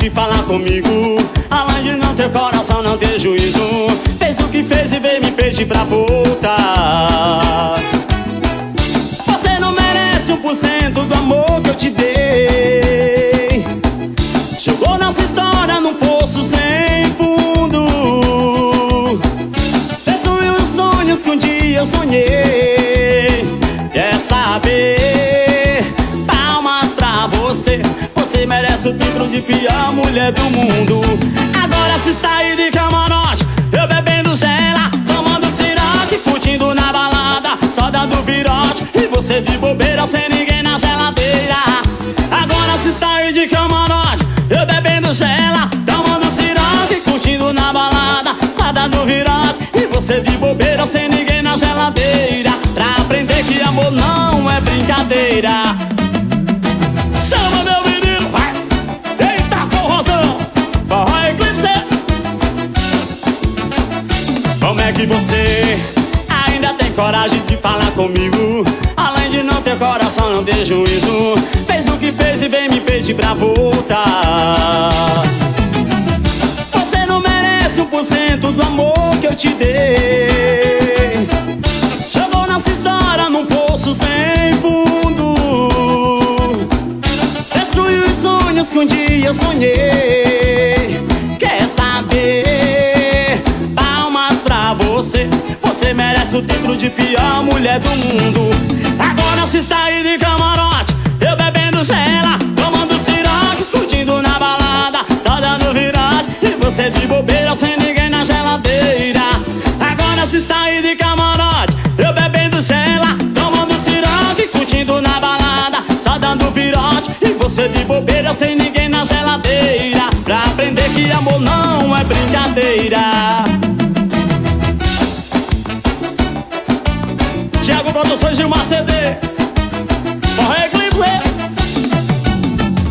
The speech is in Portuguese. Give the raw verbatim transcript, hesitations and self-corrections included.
de falar comigo, além de não ter coração, não ter juízo. Fez o que fez e veio me pedir pra voltar. Você não merece um por cento do amor que eu te dei. Jogou nossa história num poço sem fundo. Destruiu os sonhos que um dia eu sonhei. Quer saber? Palmas pra você. Você merece o título de pior mulher do mundo. Agora se está aí de camarote, eu bebendo gela, tomando siroque, curtindo na balada, só dando virote. E você de bobeira sem ninguém na geladeira. Agora se está aí de camarote, eu bebendo gela, tomando siroque, curtindo na balada, só dando virote. E você de bobeira sem ninguém na geladeira. Pra aprender que amor não é brincadeira. Chama meu menino, vai! Eita, forrozão! Forró Eclipse! Como é que você ainda tem coragem de falar comigo? Além de não ter coração, não ter juízo. Fez o que fez e vem me pedir pra voltar. Você não merece um por cento do amor que eu te dei. Jogou nossa história num poço sem fundo. Destruiu os sonhos que um dia eu sonhei. Quer saber? Palmas pra você. Você merece o título de pior mulher do mundo. Agora se está aí de camarote, eu bebendo gela, tomando siroque, curtindo na balada, só dando virote. E você de bobeira sem ninguém na geladeira. Agora se está aí de camarote, eu bebendo gela, tomando siroque, curtindo na balada, só dando virote. E você de bobeira sem ninguém na geladeira. Pra aprender que amor não é brincadeira. Thiago Produções, Gilmar C D, Forró Eclipse.